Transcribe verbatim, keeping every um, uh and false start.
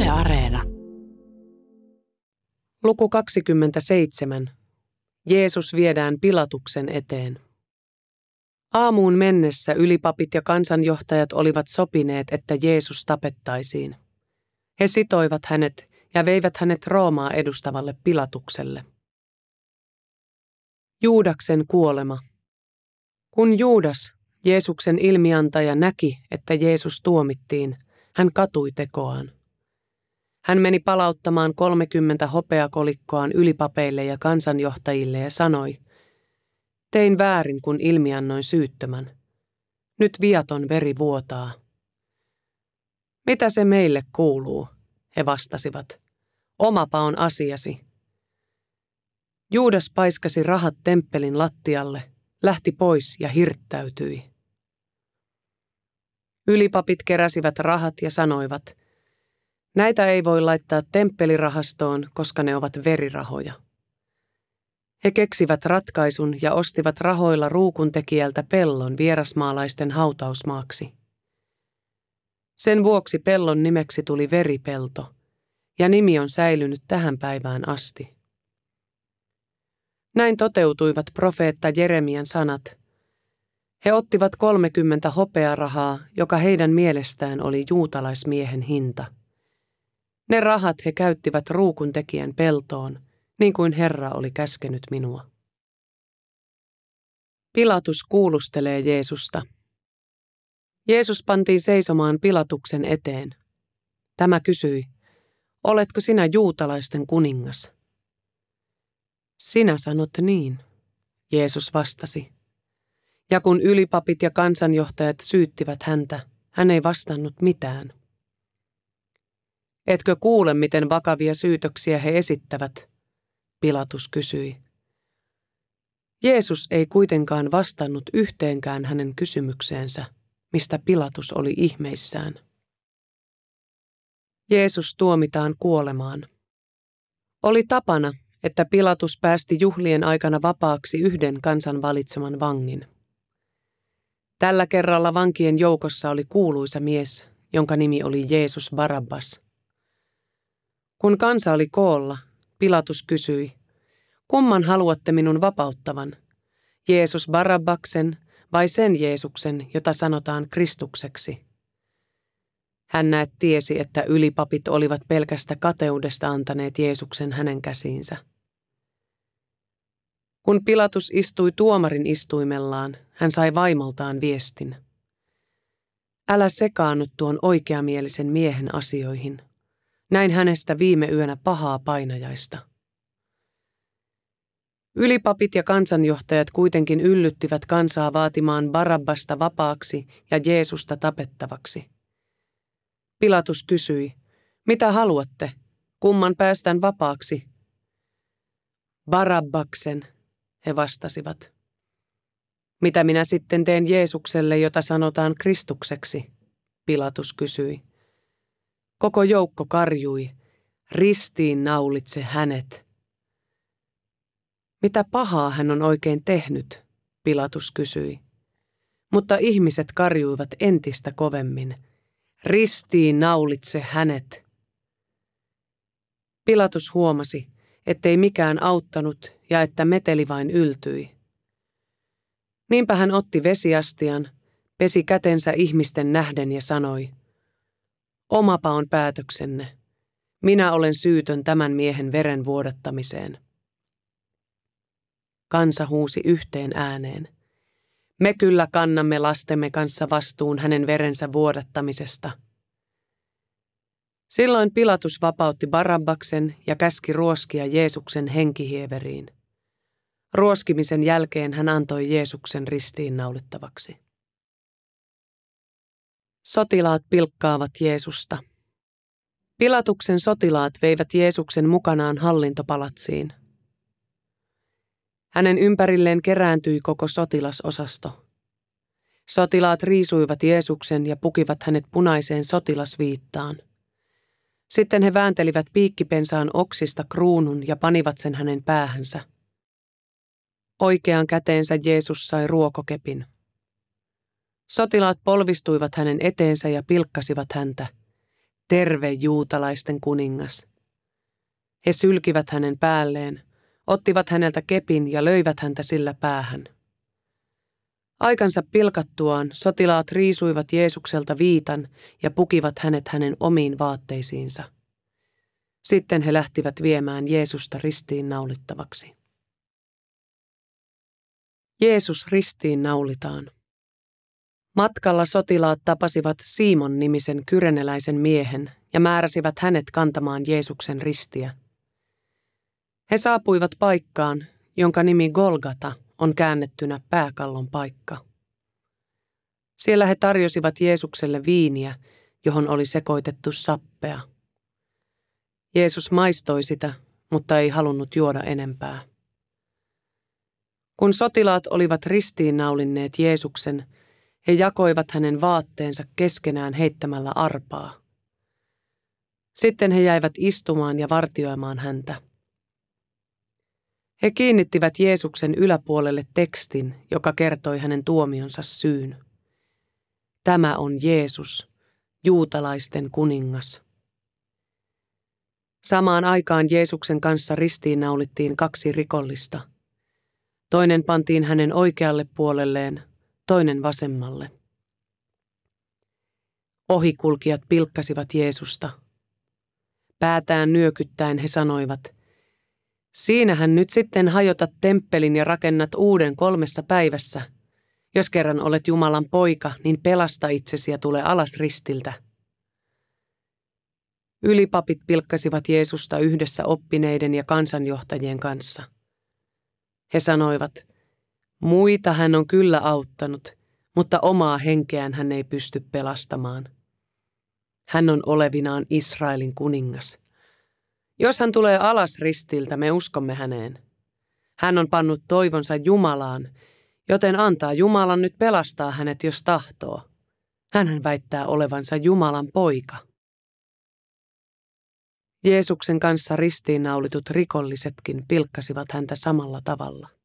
Yle Areena. Luku kaksikymmentäseitsemän. Jeesus viedään Pilatuksen eteen. Aamuun mennessä ylipapit ja kansanjohtajat olivat sopineet, että Jeesus tapettaisiin. He sitoivat hänet ja veivät hänet Roomaa edustavalle Pilatukselle. Juudaksen kuolema. Kun Juudas, Jeesuksen ilmiantaja, näki, että Jeesus tuomittiin, hän katui tekoaan. Hän meni palauttamaan kolmekymmentä hopeakolikkoaan ylipapeille ja kansanjohtajille ja sanoi, tein väärin, kun ilmiannoin syyttömän. Nyt viaton veri vuotaa. Mitä se meille kuuluu, he vastasivat. Omapa on asiasi. Juudas paiskasi rahat temppelin lattialle, lähti pois ja hirttäytyi. Ylipapit keräsivät rahat ja sanoivat, näitä ei voi laittaa temppelirahastoon, koska ne ovat verirahoja. He keksivät ratkaisun ja ostivat rahoilla ruukuntekijältä pellon vierasmaalaisten hautausmaaksi. Sen vuoksi pellon nimeksi tuli Veripelto, ja nimi on säilynyt tähän päivään asti. Näin toteutuivat profeetta Jeremian sanat. He ottivat kolmekymmentä hopearahaa, joka heidän mielestään oli juutalaismiehen hinta. Ne rahat he käyttivät ruukuntekijän peltoon, niin kuin Herra oli käskenyt minua. Pilatus kuulustelee Jeesusta. Jeesus pantiin seisomaan Pilatuksen eteen. Tämä kysyi, oletko sinä juutalaisten kuningas? Sinä sanot niin, Jeesus vastasi. Ja kun ylipapit ja kansanjohtajat syyttivät häntä, hän ei vastannut mitään. Etkö kuule, miten vakavia syytöksiä he esittävät? Pilatus kysyi. Jeesus ei kuitenkaan vastannut yhteenkään hänen kysymykseensä, mistä Pilatus oli ihmeissään. Jeesus tuomitaan kuolemaan. Oli tapana, että Pilatus päästi juhlien aikana vapaaksi yhden kansan valitseman vangin. Tällä kerralla vankien joukossa oli kuuluisa mies, jonka nimi oli Jeesus Barabbas. Kun kansa oli koolla, Pilatus kysyi, kumman haluatte minun vapauttavan, Jeesus Barabbaksen vai sen Jeesuksen, jota sanotaan Kristukseksi? Hän näet tiesi, että ylipapit olivat pelkästä kateudesta antaneet Jeesuksen hänen käsiinsä. Kun Pilatus istui tuomarin istuimellaan, hän sai vaimoltaan viestin. Älä sekaannu tuon oikeamielisen miehen asioihin. Näin hänestä viime yönä pahaa painajaista. Ylipapit ja kansanjohtajat kuitenkin yllyttivät kansaa vaatimaan Barabbasta vapaaksi ja Jeesusta tapettavaksi. Pilatus kysyi, mitä haluatte, kumman päästän vapaaksi? Barabbaksen, he vastasivat. Mitä minä sitten teen Jeesukselle, jota sanotaan Kristukseksi? Pilatus kysyi. Koko joukko karjui, ristiin naulitse hänet. Mitä pahaa hän on oikein tehnyt? Pilatus kysyi. Mutta ihmiset karjuivat entistä kovemmin. Ristiin naulitse hänet. Pilatus huomasi, ettei mikään auttanut ja että meteli vain yltyi. Niinpä hän otti vesiastian, pesi kätensä ihmisten nähden ja sanoi, omapa on päätöksenne. Minä olen syytön tämän miehen veren vuodattamiseen. Kansa huusi yhteen ääneen. Me kyllä kannamme lastemme kanssa vastuun hänen verensä vuodattamisesta. Silloin Pilatus vapautti Barabbaksen ja käski ruoskia Jeesuksen henkihieveriin. Ruoskimisen jälkeen hän antoi Jeesuksen ristiinnaulittavaksi. Sotilaat pilkkaavat Jeesusta. Pilatuksen sotilaat veivät Jeesuksen mukanaan hallintopalatsiin. Hänen ympärilleen kerääntyi koko sotilasosasto. Sotilaat riisuivat Jeesuksen ja pukivat hänet punaiseen sotilasviittaan. Sitten he vääntelivät piikkipensaan oksista kruunun ja panivat sen hänen päähänsä. Oikeaan käteensä Jeesus sai ruokokepin. Sotilaat polvistuivat hänen eteensä ja pilkkasivat häntä. terve juutalaisten kuningas. He sylkivät hänen päälleen, ottivat häneltä kepin ja löivät häntä sillä päähän. Aikansa pilkattuaan sotilaat riisuivat Jeesukselta viitan ja pukivat hänet hänen omiin vaatteisiinsa. Sitten he lähtivät viemään Jeesusta ristiin naulittavaksi. Jeesus ristiin naulitaan. Matkalla sotilaat tapasivat Simon-nimisen kyreneläisen miehen ja määräsivät hänet kantamaan Jeesuksen ristiä. He saapuivat paikkaan, jonka nimi Golgata on käännettynä pääkallon paikka. Siellä he tarjosivat Jeesukselle viiniä, johon oli sekoitettu sappea. Jeesus maistoi sitä, mutta ei halunnut juoda enempää. Kun sotilaat olivat ristiinnaulinneet Jeesuksen, he jakoivat hänen vaatteensa keskenään heittämällä arpaa. Sitten he jäivät istumaan ja vartioimaan häntä. He kiinnittivät Jeesuksen yläpuolelle tekstin, joka kertoi hänen tuomionsa syyn. Tämä on Jeesus, juutalaisten kuningas. Samaan aikaan Jeesuksen kanssa ristiinnaulittiin kaksi rikollista. Toinen pantiin hänen oikealle puolelleen, toinen vasemmalle. Ohikulkijat pilkkasivat Jeesusta. Päätään nyökyttäen he sanoivat, siinähän nyt sitten hajotat temppelin ja rakennat uuden kolmessa päivässä. Jos kerran olet Jumalan poika, niin pelasta itsesi ja tule alas ristiltä. Ylipapit pilkkasivat Jeesusta yhdessä oppineiden ja kansanjohtajien kanssa. He sanoivat, muita hän on kyllä auttanut, mutta omaa henkeään hän ei pysty pelastamaan. Hän on olevinaan Israelin kuningas. Jos hän tulee alas ristiltä, me uskomme häneen. Hän on pannut toivonsa Jumalaan, joten antaa Jumalan nyt pelastaa hänet, jos tahtoo. Hänhän väittää olevansa Jumalan poika. Jeesuksen kanssa ristiinnaulitut rikollisetkin pilkkasivat häntä samalla tavalla.